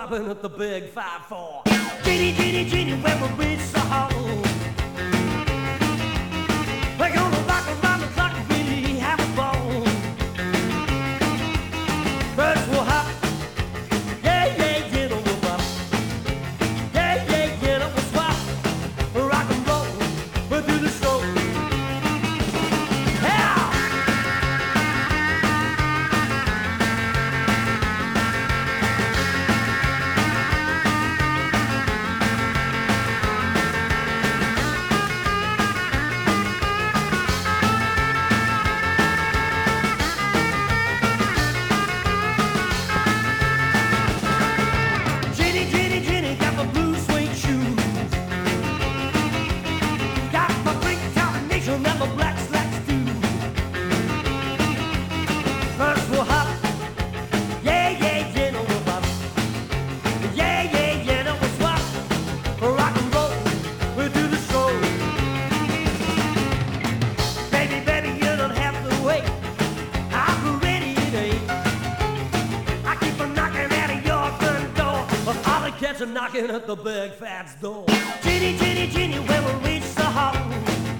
stopping at the big 5-4. Genie, genie, genie, when we reach the home, we're gonna rock around the clock and really have a ball. First we'll hop, yeah, yeah, get on the bop. Yeah, yeah, get up and swap. Rock and roll, we'll do the show. Yeah! Ginny, Ginny, Ginny, got my blue suede shoes. Got my pink combination and my black slacks too. First we'll hop, yeah, yeah, yeah, no we'll bop. Yeah, yeah, yeah, no we'll swap. Rock and roll, we'll do the show. Baby, baby, you don't have to wait. I'm ready today. I keep on knocking at your front door, but all the cats are knocking at the big fat's door. Genie, genie, genie, when we reach the home,